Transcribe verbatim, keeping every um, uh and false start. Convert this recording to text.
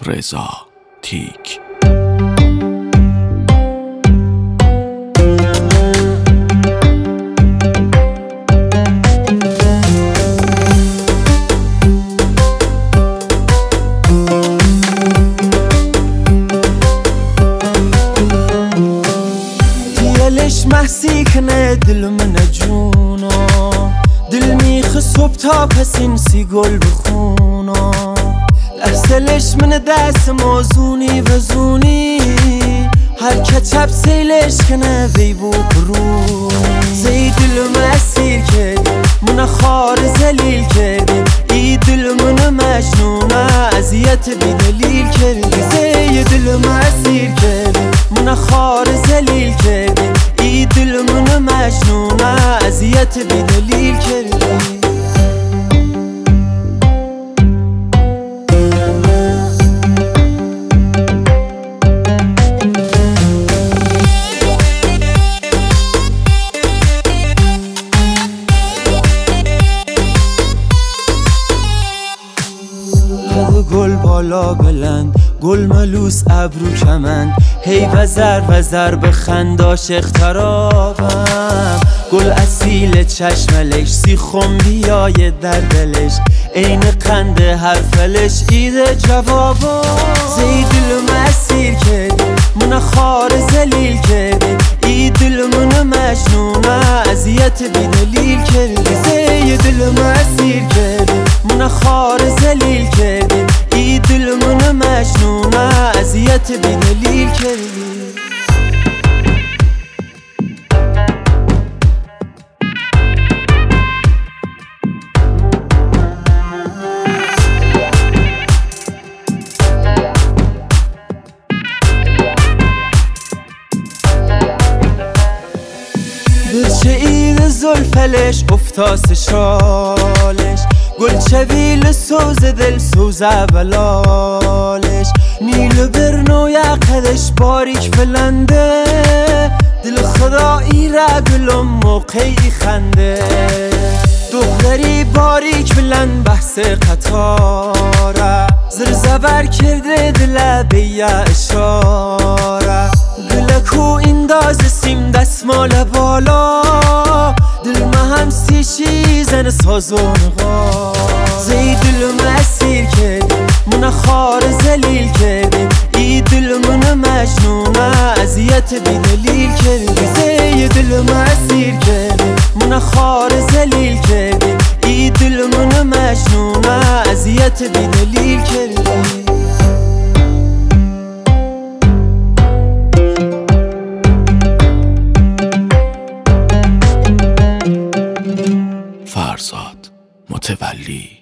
رضا تیک. دلش محسی کنه دل من جونا، دل میخ صبح تا پسین سی گل بخونا، احسلش من دست موزونی و زونی، هر کچب سیلش کنه وی بو برونی. زی دل من اسیر کردی من خار زلیل کردی، ای دل من مجنونه اذیت بی دلیل کردی. زی دل من اسیر کردی من خار زلیل کردی، ای دل من مجنونه اذیت بی دلیل کردی. گل بالا بلند، گل ملوس ابرو کمند، هی وزر وزر به خنداش اخترابم. گل اصیل چشملش سی خم بیای در دلش، عین قند حرفلش ایده جوابا. زی دل من اسیر کردی من خار زلیل کردی، ای دل من مجنونه اذیت بی دلیل کردی. زی دل من اسیر کردی من خار زلیل کردی، ای دل من مجنونه اذیت بی دلیل کردی. برچه اید زلفلش افتاس شالش، گل چویل سوز دل سوز بلالش، نیل برنو یقدش باریک بلنده، دل خدایی را گلم موقعی خنده. دختری باریک بلند بحث قطاره، زر زبر کرده دل بیا اشاره. گلکو انداز سیم دستمال بالا، دل ما هم سی شیزن سازونغا. زی دل من اسیر کردی من خار زلیل کردی، ای دل من مجنونه اذیت بی دلیل کردی. زی دل من اسیر کردی من خار زلیل کردی، ای دل من مجنونه اذیت بی دلیل کردی. فرزاد متولی.